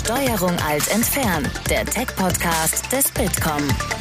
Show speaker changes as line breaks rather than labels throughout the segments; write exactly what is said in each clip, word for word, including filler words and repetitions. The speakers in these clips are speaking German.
Steuerung Alt entfernen, der Tech-Podcast des Bitkom.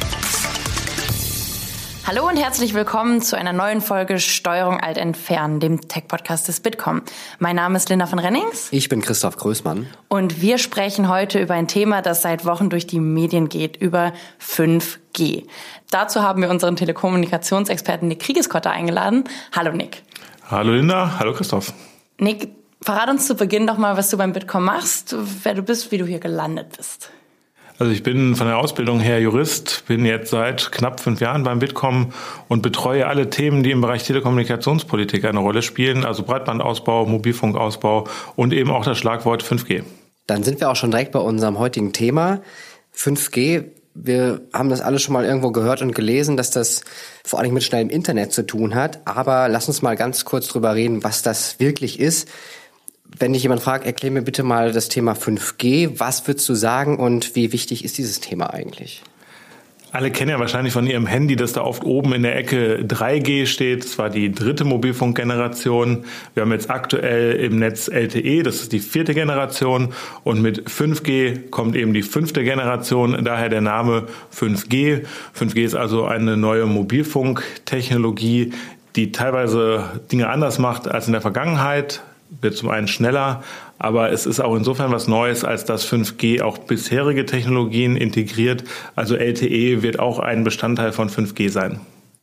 Hallo und herzlich willkommen zu einer neuen Folge Steuerung Alt entfernen, dem Tech-Podcast des Bitkom. Mein Name ist Linda von Rennings.
Ich bin Christoph Größmann.
Und wir sprechen heute über ein Thema, das seit Wochen durch die Medien geht, über fünf G. Dazu haben wir unseren Telekommunikationsexperten Nick Kriegeskotter eingeladen. Hallo Nick.
Hallo Linda, hallo Christoph.
Nick, verrat uns zu Beginn doch mal, was du beim Bitkom machst, wer du bist, wie du hier gelandet bist.
Also ich bin von der Ausbildung her Jurist, bin jetzt seit knapp fünf Jahren beim Bitkom und betreue alle Themen, die im Bereich Telekommunikationspolitik eine Rolle spielen, also Breitbandausbau, Mobilfunkausbau und eben auch das Schlagwort fünf G.
Dann sind wir auch schon direkt bei unserem heutigen Thema, fünf G. Wir haben das alle schon mal irgendwo gehört und gelesen, dass das vor allem mit schnellem Internet zu tun hat. Aber lass uns mal ganz kurz drüber reden, was das wirklich ist. Wenn dich jemand fragt, erklär mir bitte mal das Thema fünf G. Was würdest du sagen und wie wichtig ist dieses Thema eigentlich?
Alle kennen ja wahrscheinlich von ihrem Handy, dass da oft oben in der Ecke drei G steht. Das war die dritte Mobilfunkgeneration. Wir haben jetzt aktuell im Netz L T E, das ist die vierte Generation. Und mit fünf G kommt eben die fünfte Generation, daher der Name fünf G. fünf G ist also eine neue Mobilfunktechnologie, die teilweise Dinge anders macht als in der Vergangenheit. Wird zum einen schneller, aber es ist auch insofern was Neues, als dass fünf G auch bisherige Technologien integriert. Also L T E wird auch ein Bestandteil von fünf G sein.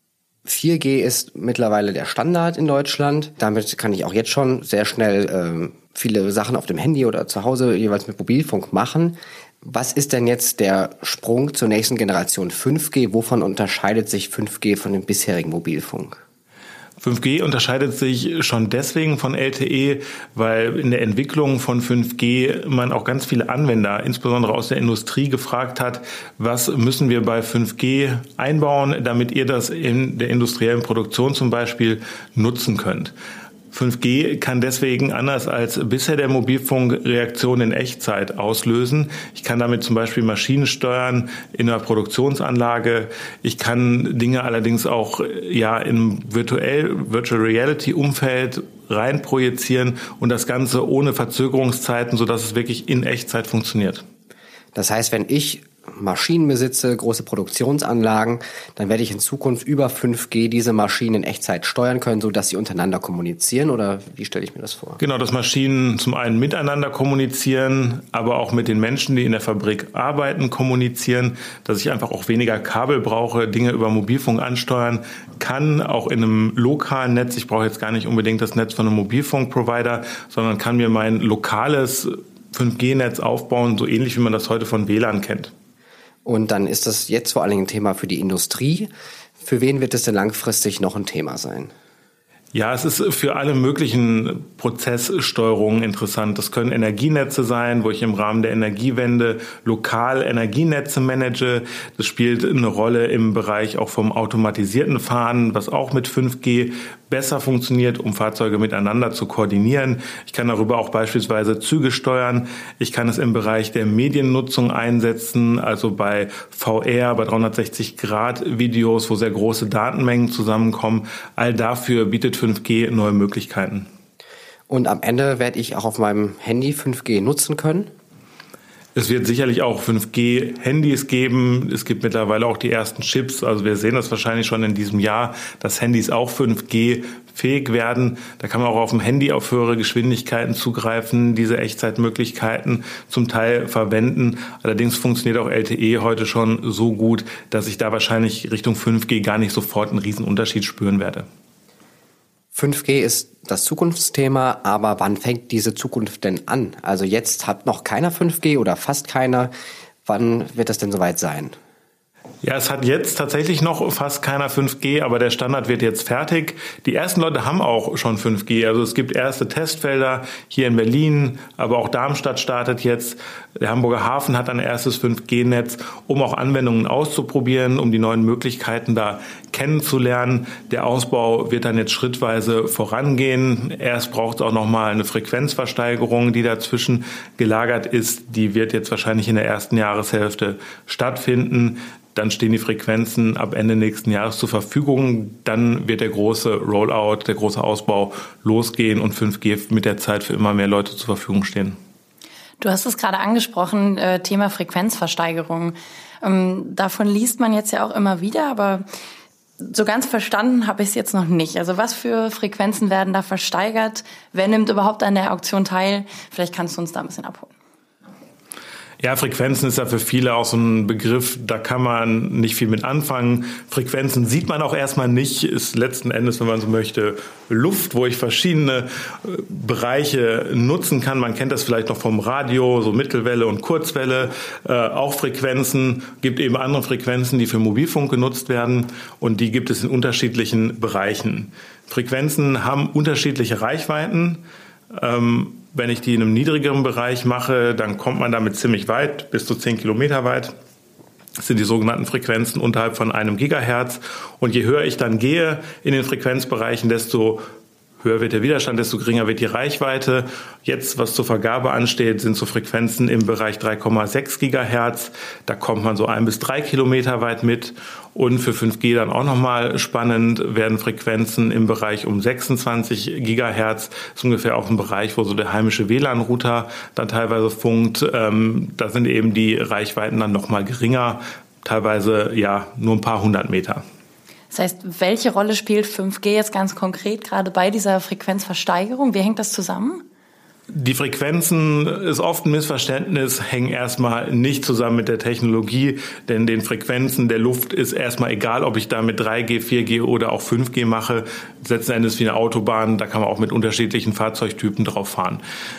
vier G ist mittlerweile der Standard in Deutschland. Damit kann ich auch jetzt schon sehr schnell äh, viele Sachen auf dem Handy oder zu Hause jeweils mit Mobilfunk machen. Was ist denn jetzt der Sprung zur nächsten Generation fünf G? Wovon unterscheidet sich fünf G von dem bisherigen Mobilfunk?
fünf G unterscheidet sich schon deswegen von L T E, weil in der Entwicklung von fünf G man auch ganz viele Anwender, insbesondere aus der Industrie, gefragt hat, was müssen wir bei fünf G einbauen, damit ihr das in der industriellen Produktion zum Beispiel nutzen könnt. fünf G kann deswegen anders als bisher der Mobilfunk Reaktionen in Echtzeit auslösen. Ich kann damit zum Beispiel Maschinen steuern in einer Produktionsanlage. Ich kann Dinge allerdings auch ja im virtuell, Virtual Reality Umfeld rein projizieren und das Ganze ohne Verzögerungszeiten, sodass es wirklich in Echtzeit funktioniert.
Das heißt, wenn ich Maschinen besitze, große Produktionsanlagen, dann werde ich in Zukunft über fünf G diese Maschinen in Echtzeit steuern können, sodass sie untereinander kommunizieren, oder wie stelle ich mir das vor?
Genau, dass Maschinen zum einen miteinander kommunizieren, aber auch mit den Menschen, die in der Fabrik arbeiten, kommunizieren, dass ich einfach auch weniger Kabel brauche, Dinge über Mobilfunk ansteuern kann, auch in einem lokalen Netz. Ich brauche jetzt gar nicht unbedingt das Netz von einem Mobilfunkprovider, sondern kann mir mein lokales fünf G Netz aufbauen, so ähnlich wie man das heute von W L A N kennt.
Und dann ist das jetzt vor allen Dingen ein Thema für die Industrie. Für wen wird es denn langfristig noch ein Thema sein?
Ja, es ist für alle möglichen Prozesssteuerungen interessant. Das können Energienetze sein, wo ich im Rahmen der Energiewende lokal Energienetze manage. Das spielt eine Rolle im Bereich auch vom automatisierten Fahren, was auch mit fünf G besser funktioniert, um Fahrzeuge miteinander zu koordinieren. Ich kann darüber auch beispielsweise Züge steuern. Ich kann es im Bereich der Mediennutzung einsetzen, also bei V R, bei dreihundertsechzig Grad Videos, wo sehr große Datenmengen zusammenkommen. All dafür bietet fünf G neue Möglichkeiten.
Und am Ende werde ich auch auf meinem Handy fünf G nutzen können?
Es wird sicherlich auch fünf G Handys geben. Es gibt mittlerweile auch die ersten Chips. Also wir sehen das wahrscheinlich schon in diesem Jahr, dass Handys auch fünf G fähig werden. Da kann man auch auf dem Handy auf höhere Geschwindigkeiten zugreifen, diese Echtzeitmöglichkeiten zum Teil verwenden. Allerdings funktioniert auch L T E heute schon so gut, dass ich da wahrscheinlich Richtung fünf G gar nicht sofort einen riesen Unterschied spüren werde.
fünf G ist das Zukunftsthema, aber wann fängt diese Zukunft denn an? Also jetzt hat noch keiner fünf G oder fast keiner. Wann wird das denn soweit sein?
Ja, es hat jetzt tatsächlich noch fast keiner fünf G, aber der Standard wird jetzt fertig. Die ersten Leute haben auch schon fünf G. Also es gibt erste Testfelder hier in Berlin, aber auch Darmstadt startet jetzt. Der Hamburger Hafen hat ein erstes fünf G Netz, um auch Anwendungen auszuprobieren, um die neuen Möglichkeiten da kennenzulernen. Der Ausbau wird dann jetzt schrittweise vorangehen. Erst braucht es auch noch mal eine Frequenzversteigerung, die dazwischen gelagert ist. Die wird jetzt wahrscheinlich in der ersten Jahreshälfte stattfinden. Dann stehen die Frequenzen ab Ende nächsten Jahres zur Verfügung. Dann wird der große Rollout, der große Ausbau losgehen und fünf G mit der Zeit für immer mehr Leute zur Verfügung stehen.
Du hast es gerade angesprochen, äh, Thema Frequenzversteigerung. Ähm, davon liest man jetzt ja auch immer wieder, aber so ganz verstanden habe ich es jetzt noch nicht. Also was für Frequenzen werden da versteigert? Wer nimmt überhaupt an der Auktion teil? Vielleicht kannst du uns da ein bisschen abholen.
Ja, Frequenzen ist ja für viele auch so ein Begriff, da kann man nicht viel mit anfangen. Frequenzen sieht man auch erstmal nicht, ist letzten Endes, wenn man so möchte, Luft, wo ich verschiedene Bereiche nutzen kann. Man kennt das vielleicht noch vom Radio, so Mittelwelle und Kurzwelle, äh, auch Frequenzen. Gibt eben andere Frequenzen, die für Mobilfunk genutzt werden und die gibt es in unterschiedlichen Bereichen. Frequenzen haben unterschiedliche Reichweiten. Ähm, Wenn ich die in einem niedrigeren Bereich mache, dann kommt man damit ziemlich weit, bis zu zehn Kilometer weit. Das sind die sogenannten Frequenzen unterhalb von einem Gigahertz. Und je höher ich dann gehe in den Frequenzbereichen, desto höher wird der Widerstand, desto geringer wird die Reichweite. Jetzt, was zur Vergabe ansteht, sind so Frequenzen im Bereich drei Komma sechs Gigahertz. Da kommt man so ein bis drei Kilometer weit mit. Und für fünf G dann auch nochmal spannend werden Frequenzen im Bereich um sechsundzwanzig Gigahertz. Das ist ungefähr auch ein Bereich, wo so der heimische W L A N-Router dann teilweise funkt. Ähm, da sind eben die Reichweiten dann nochmal geringer, teilweise ja nur ein paar hundert Meter.
Das heißt, welche Rolle spielt fünf G jetzt ganz konkret gerade bei dieser Frequenzversteigerung? Wie hängt das zusammen?
Die Frequenzen ist oft ein Missverständnis, hängen erstmal nicht zusammen mit der Technologie, denn den Frequenzen der Luft ist erstmal egal, ob ich da mit drei G, vier G oder auch fünf G mache. Letzten Endes wie eine Autobahn, da kann man auch mit unterschiedlichen Fahrzeugtypen drauf fahren.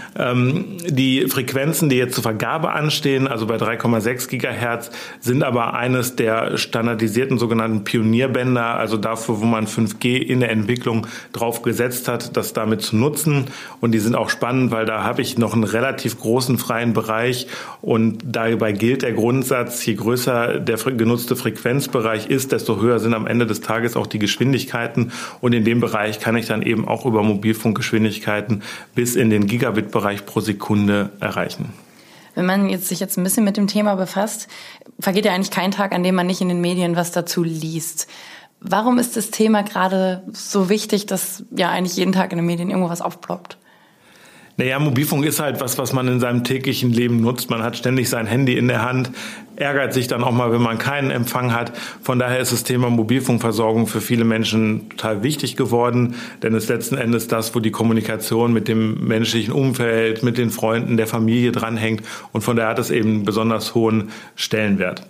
Ähm, die Frequenzen, die jetzt zur Vergabe anstehen, also bei drei Komma sechs Gigahertz, sind aber eines der standardisierten sogenannten Pionierbänder, also dafür, wo man fünf G in der Entwicklung drauf gesetzt hat, das damit zu nutzen. Und die sind auch spannend, weil da habe ich noch einen relativ großen freien Bereich und dabei gilt der Grundsatz, je größer der genutzte Frequenzbereich ist, desto höher sind am Ende des Tages auch die Geschwindigkeiten und in dem Bereich kann ich dann eben auch über Mobilfunkgeschwindigkeiten bis in den Gigabit-Bereich pro Sekunde erreichen.
Wenn man jetzt sich jetzt ein bisschen mit dem Thema befasst, vergeht ja eigentlich kein Tag, an dem man nicht in den Medien was dazu liest. Warum ist das Thema gerade so wichtig, dass ja eigentlich jeden Tag in den Medien irgendwo was aufploppt?
Naja, Mobilfunk ist halt was, was man in seinem täglichen Leben nutzt. Man hat ständig sein Handy in der Hand, ärgert sich dann auch mal, wenn man keinen Empfang hat. Von daher ist das Thema Mobilfunkversorgung für viele Menschen total wichtig geworden, denn es ist letzten Endes das, wo die Kommunikation mit dem menschlichen Umfeld, mit den Freunden, der Familie dranhängt und von daher hat es eben einen besonders hohen Stellenwert.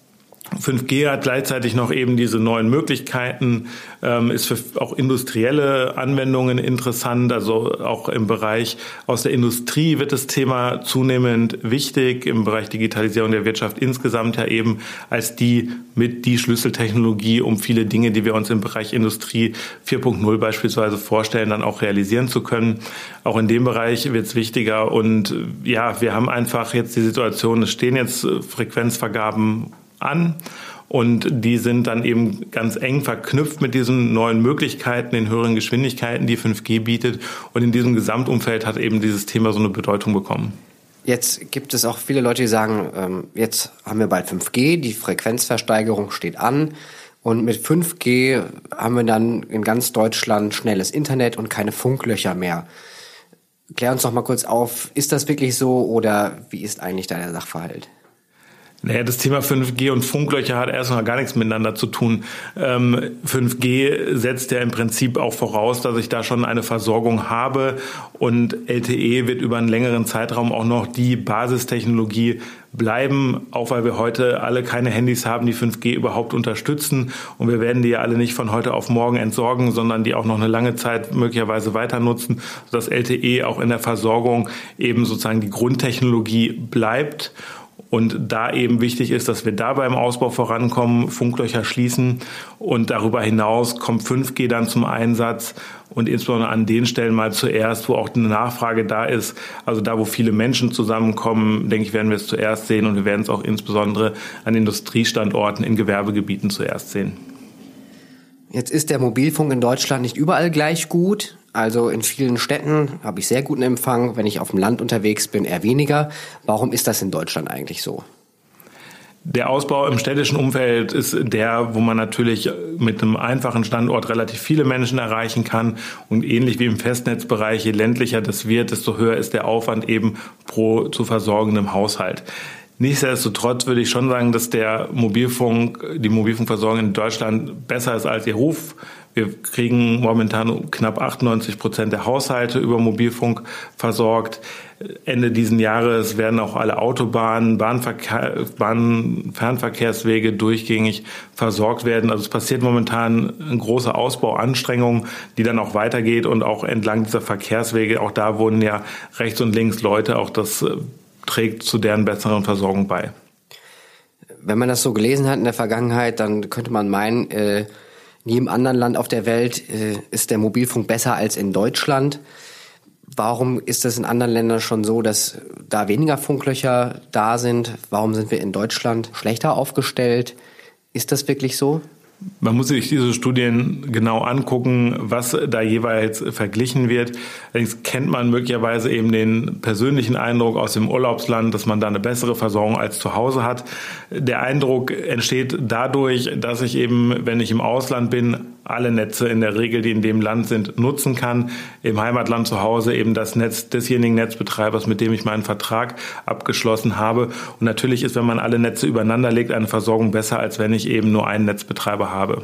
fünf G hat gleichzeitig noch eben diese neuen Möglichkeiten, ähm, ist für auch industrielle Anwendungen interessant, also auch im Bereich aus der Industrie wird das Thema zunehmend wichtig, im Bereich Digitalisierung der Wirtschaft insgesamt ja eben als die mit die Schlüsseltechnologie, um viele Dinge, die wir uns im Bereich Industrie vier Punkt null beispielsweise vorstellen, dann auch realisieren zu können. Auch in dem Bereich wird es wichtiger und ja, wir haben einfach jetzt die Situation, es stehen jetzt Frequenzvergaben an und die sind dann eben ganz eng verknüpft mit diesen neuen Möglichkeiten, den höheren Geschwindigkeiten, die fünf G bietet und in diesem Gesamtumfeld hat eben dieses Thema so eine Bedeutung bekommen.
Jetzt gibt es auch viele Leute, die sagen, jetzt haben wir bald fünf G, die Frequenzversteigerung steht an und mit fünf G haben wir dann in ganz Deutschland schnelles Internet und keine Funklöcher mehr. Klär uns doch mal kurz auf, ist das wirklich so oder wie ist eigentlich da der Sachverhalt?
Naja, das Thema fünf G und Funklöcher hat erstmal gar nichts miteinander zu tun. Ähm, fünf G setzt ja im Prinzip auch voraus, dass ich da schon eine Versorgung habe und L T E wird über einen längeren Zeitraum auch noch die Basistechnologie bleiben, auch weil wir heute alle keine Handys haben, die fünf G überhaupt unterstützen und wir werden die ja alle nicht von heute auf morgen entsorgen, sondern die auch noch eine lange Zeit möglicherweise weiter nutzen, sodass L T E auch in der Versorgung eben sozusagen die Grundtechnologie bleibt. Und da eben wichtig ist, dass wir da beim Ausbau vorankommen, Funklöcher schließen und darüber hinaus kommt fünf G dann zum Einsatz und insbesondere an den Stellen mal zuerst, wo auch eine Nachfrage da ist. Also da, wo viele Menschen zusammenkommen, denke ich, werden wir es zuerst sehen und wir werden es auch insbesondere an Industriestandorten in Gewerbegebieten zuerst sehen.
Jetzt ist der Mobilfunk in Deutschland nicht überall gleich gut. Also in vielen Städten habe ich sehr guten Empfang. Wenn ich auf dem Land unterwegs bin, eher weniger. Warum ist das in Deutschland eigentlich so?
Der Ausbau im städtischen Umfeld ist der, wo man natürlich mit einem einfachen Standort relativ viele Menschen erreichen kann. Und ähnlich wie im Festnetzbereich, je ländlicher das wird, desto höher ist der Aufwand eben pro zu versorgendem Haushalt. Nichtsdestotrotz würde ich schon sagen, dass der Mobilfunk, die Mobilfunkversorgung in Deutschland besser ist als ihr Ruf. Wir kriegen momentan knapp achtundneunzig Prozent der Haushalte über Mobilfunk versorgt. Ende diesen Jahres werden auch alle Autobahnen, Bahnverkehr, Bahn, Fernverkehrswege durchgängig versorgt werden. Also es passiert momentan eine große Ausbauanstrengung, die dann auch weitergeht und auch entlang dieser Verkehrswege, auch da wohnen ja rechts und links Leute, auch das trägt zu deren besseren Versorgung bei.
Wenn man das so gelesen hat in der Vergangenheit, dann könnte man meinen, äh, in jedem anderen Land auf der Welt äh, ist der Mobilfunk besser als in Deutschland. Warum ist es in anderen Ländern schon so, dass da weniger Funklöcher da sind? Warum sind wir in Deutschland schlechter aufgestellt? Ist das wirklich so?
Man muss sich diese Studien genau angucken, was da jeweils verglichen wird. Allerdings kennt man möglicherweise eben den persönlichen Eindruck aus dem Urlaubsland, dass man da eine bessere Versorgung als zu Hause hat. Der Eindruck entsteht dadurch, dass ich eben, wenn ich im Ausland bin, alle Netze in der Regel, die in dem Land sind, nutzen kann. Im Heimatland zu Hause eben das Netz desjenigen Netzbetreibers, mit dem ich meinen Vertrag abgeschlossen habe. Und natürlich ist, wenn man alle Netze übereinander legt, eine Versorgung besser, als wenn ich eben nur einen Netzbetreiber habe.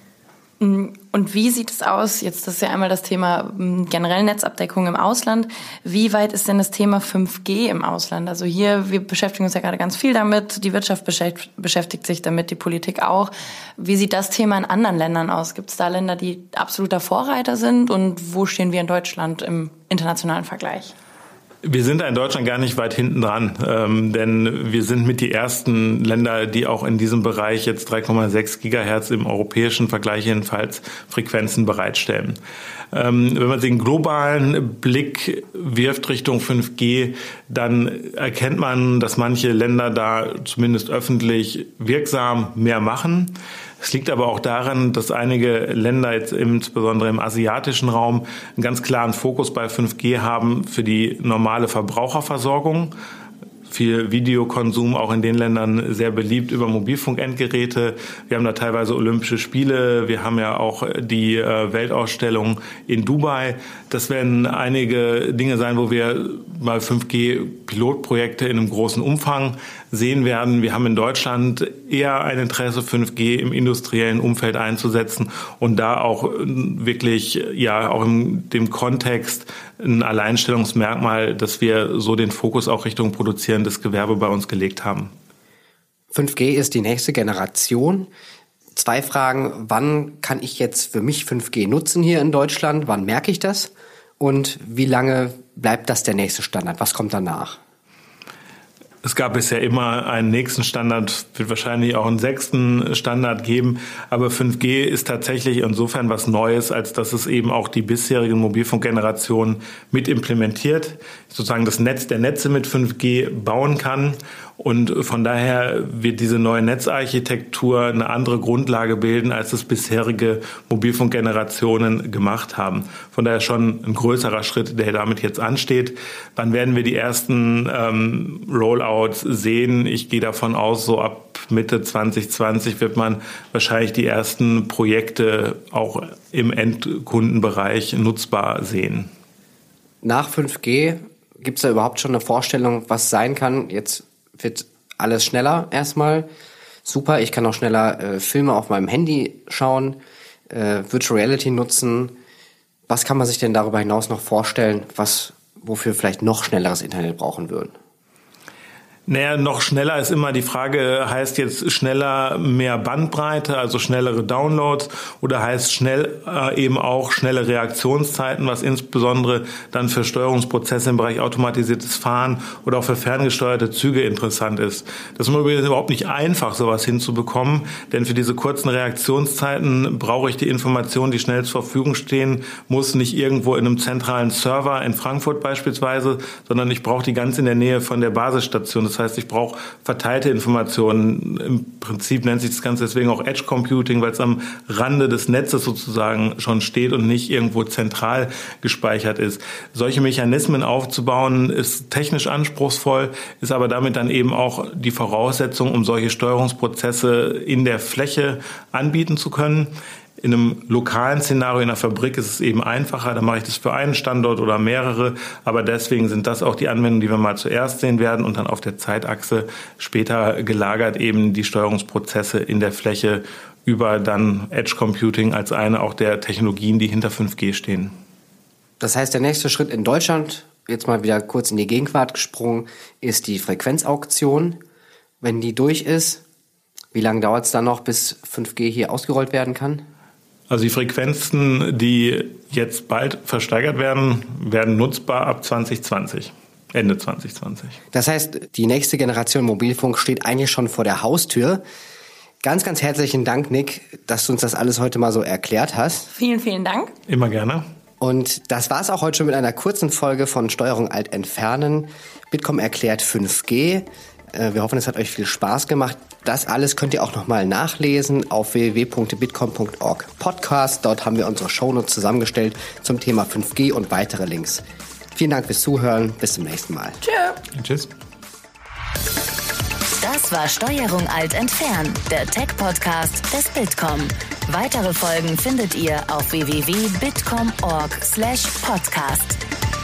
Und wie sieht es aus? Jetzt das ist ja einmal das Thema generell Netzabdeckung im Ausland. Wie weit ist denn das Thema fünf G im Ausland? Also hier, wir beschäftigen uns ja gerade ganz viel damit. Die Wirtschaft beschäftigt sich damit, die Politik auch. Wie sieht das Thema in anderen Ländern aus? Gibt es da Länder, die absoluter Vorreiter sind? Und wo stehen wir in Deutschland im internationalen Vergleich?
Wir sind da in Deutschland gar nicht weit hinten dran, ähm, denn wir sind mit die ersten Länder, die auch in diesem Bereich jetzt drei Komma sechs Gigahertz im europäischen Vergleich jedenfalls Frequenzen bereitstellen. Ähm, wenn man den globalen Blick wirft Richtung fünf G, dann erkennt man, dass manche Länder da zumindest öffentlich wirksam mehr machen. Es liegt aber auch daran, dass einige Länder jetzt insbesondere im asiatischen Raum einen ganz klaren Fokus bei fünf G haben für die normale Verbraucherversorgung. Viel Videokonsum auch in den Ländern sehr beliebt über Mobilfunkendgeräte. Wir haben da teilweise Olympische Spiele. Wir haben ja auch die äh, Weltausstellung in Dubai. Das werden einige Dinge sein, wo wir mal fünf G-Pilotprojekte in einem großen Umfang sehen werden. Wir haben in Deutschland eher ein Interesse, fünf G im industriellen Umfeld einzusetzen und da auch wirklich, ja, auch in dem Kontext ein Alleinstellungsmerkmal, dass wir so den Fokus auch Richtung produzierendes Gewerbe bei uns gelegt haben.
fünf G ist die nächste Generation. Zwei Fragen. Wann kann ich jetzt für mich fünf G nutzen hier in Deutschland? Wann merke ich das? Und wie lange bleibt das der nächste Standard? Was kommt danach?
Es gab bisher immer einen nächsten Standard, wird wahrscheinlich auch einen sechsten Standard geben. Aber fünf G ist tatsächlich insofern was Neues, als dass es eben auch die bisherigen Mobilfunkgenerationen mit implementiert, sozusagen das Netz der Netze mit fünf G bauen kann. Und von daher wird diese neue Netzarchitektur eine andere Grundlage bilden, als es bisherige Mobilfunkgenerationen gemacht haben. Von daher schon ein größerer Schritt, der damit jetzt ansteht. Wann werden wir die ersten ähm, Rollouts sehen? Ich gehe davon aus, so ab Mitte zwanzig zwanzig wird man wahrscheinlich die ersten Projekte auch im Endkundenbereich nutzbar sehen.
Nach fünf G gibt es da überhaupt schon eine Vorstellung, was sein kann? Jetzt wird alles schneller erstmal. Super, ich kann auch schneller äh, Filme auf meinem Handy schauen, äh, Virtual Reality nutzen. Was kann man sich denn darüber hinaus noch vorstellen, was wofür vielleicht noch schnelleres Internet brauchen würden?
Naja, noch schneller ist immer die Frage, heißt jetzt schneller mehr Bandbreite, also schnellere Downloads, oder heißt schnell äh, eben auch schnelle Reaktionszeiten, was insbesondere dann für Steuerungsprozesse im Bereich automatisiertes Fahren oder auch für ferngesteuerte Züge interessant ist. Das ist übrigens überhaupt nicht einfach, sowas hinzubekommen, denn für diese kurzen Reaktionszeiten brauche ich die Informationen, die schnell zur Verfügung stehen, muss nicht irgendwo in einem zentralen Server in Frankfurt beispielsweise, sondern ich brauche die ganz in der Nähe von der Basisstation. Das Das heißt, ich brauche verteilte Informationen. Im Prinzip nennt sich das Ganze deswegen auch Edge Computing, weil es am Rande des Netzes sozusagen schon steht und nicht irgendwo zentral gespeichert ist. Solche Mechanismen aufzubauen, ist technisch anspruchsvoll, ist aber damit dann eben auch die Voraussetzung, um solche Steuerungsprozesse in der Fläche anbieten zu können. In einem lokalen Szenario in der Fabrik ist es eben einfacher, da mache ich das für einen Standort oder mehrere, aber deswegen sind das auch die Anwendungen, die wir mal zuerst sehen werden und dann auf der Zeitachse später gelagert eben die Steuerungsprozesse in der Fläche über dann Edge Computing als eine auch der Technologien, die hinter fünf G stehen.
Das heißt, der nächste Schritt in Deutschland, jetzt mal wieder kurz in die Gegenwart gesprungen, ist die Frequenzauktion. Wenn die durch ist, wie lange dauert es dann noch, bis fünf G hier ausgerollt werden kann?
Also die Frequenzen, die jetzt bald versteigert werden, werden nutzbar ab zwanzig zwanzig, Ende zwanzig zwanzig.
Das heißt, die nächste Generation Mobilfunk steht eigentlich schon vor der Haustür. Ganz, ganz herzlichen Dank, Nick, dass du uns das alles heute mal so erklärt hast.
Vielen, vielen Dank.
Immer gerne.
Und das war's auch heute schon mit einer kurzen Folge von Steuerung Alt Entfernen. Bitkom erklärt fünf G. Wir hoffen, es hat euch viel Spaß gemacht. Das alles könnt ihr auch nochmal nachlesen auf w w w punkt bitkom punkt org Podcast. Dort haben wir unsere Shownotes zusammengestellt zum Thema fünf G und weitere Links. Vielen Dank fürs Zuhören. Bis zum nächsten Mal.
Tschö.
Tschüss.
Das war Steuerung Alt Entfernen, der Tech-Podcast des Bitkom. Weitere Folgen findet ihr auf w w w punkt bitkom punkt org slash podcast.